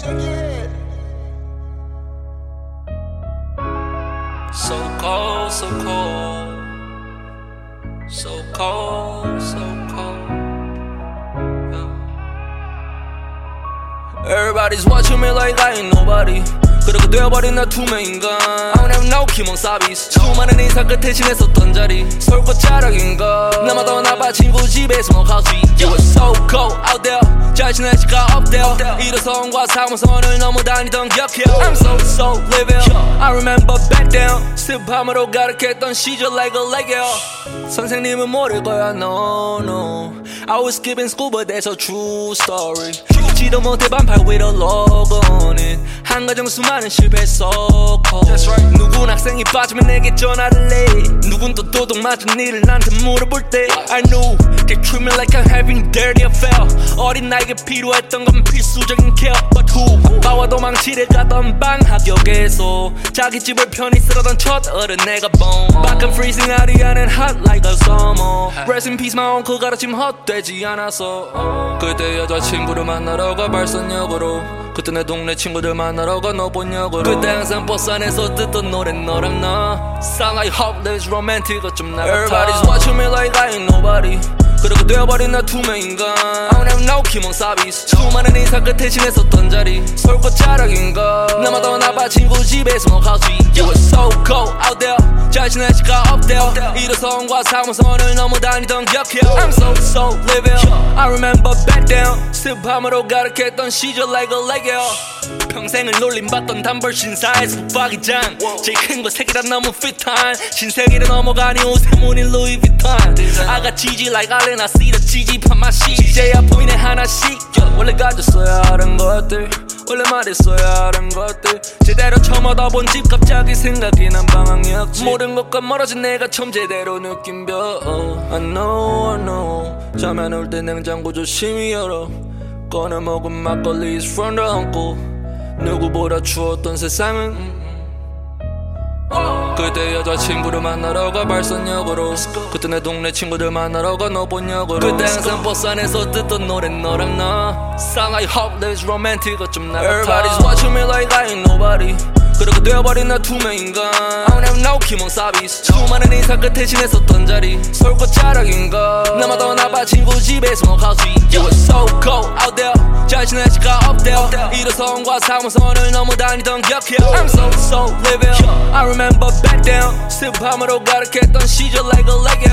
So cold, so cold, so cold, so cold. Yeah. Everybody's watching me like I ain't nobody. 그렇게 되어버린 나 투명인간 I don't have no 기본 서비스 수많은 인상 끝에 지냈었던 자리 솔꽃 자락인가 나마다 나봐 친구 집에서 먹하지 You were so cold out there 잘 지내지가 up there 일어선과 사무선을 너무 다니던 기억해 I'm so living I remember back down 습함으로 가득했던 시절 like a lake 선생님은 모를 거야 no I was skipping school but that's a true story 죽지도 못해 반팔 with a logo on it 한가정 수많은 실패 so cold 누군 학생이 빠지면 내게 전화를 해 누군 또 도둑 맞은 일을 나한테 물어볼 때 I knew they treat me like I'm having dirty affair 어린 나에게 필요했던 건 필수적인 care But who 나와 도망치러 가던 방학역에서 자기 집을 편히 쓰러던 첫 어른 내가 본 밖은 freezing 아리아는 hot like a summer Rest in peace my uncle 가르침 헛되지 않아서 그때 여자친구를 만나러 가 발선역으로 그때 내 동네 친구들 만나러 가 노본역으로 그때 항상 버스 안에서 듣던 노래 너랑 나 Sound like hopeless romantic 어쩜 나 같아 Everybody's watching me like I ain't nobody 그렇게 되어버린 나 투명인간 I don't have no 기본 서비스 수많은 인상 끝에 지냈었던 자리 솔꽃 자락인가 나마다 나봐 친구 집에서 먹하지 You were so cold out there 잘 지내지가 up there 일어선과 사무선을 너무 다니던 기억해 I'm so living I remember back down 습함으로 가득했던 시절 like a lake 평생을 놀림받던 단벌 신사에서 붙박이장 제일 큰 거 색이라 너무 핏한 신세계를 넘어가니 옷에 무늬 루이 비탄 I got GG like Allen I see the GG 판 맛이 이제야 보이네 하나씩 원래 가졌어야 하는 것들 원래 말했어야 하는 것들 제대로 처음 얻어본 집 갑자기 생각이 난 방황이었지 모든 것과 멀어진 내가 처음 제대로 느낀 벽 I know 잠안 올 때 냉장고 조심히 열어 꺼내 먹은 막걸리 is from the uncle 누구보다 추웠던 세상은 그때 여자친구를 만나러 가 발선역으로 그때 내 동네 친구들 만나러 가 노본역으로 그때 항상 버스 안에서 듣던 노래 너랑 나 Sound like hopeless romantic 어쩜 나 같아 Everybody's watching me like I ain't nobody 그렇게 되어버린 나 투명인간 I don't have no 기본 서비스 수많은 인상 끝에 지냈었던 자리 솔꽃 자락인가 나마다 나봐 친구 집에서 먹하지 You were so cold out there 잘 지내지가 up there 일어선과 사무선을 너무 다니던 기억해 I'm so living I remember back down 습함으로 가득했던 시절 like a lake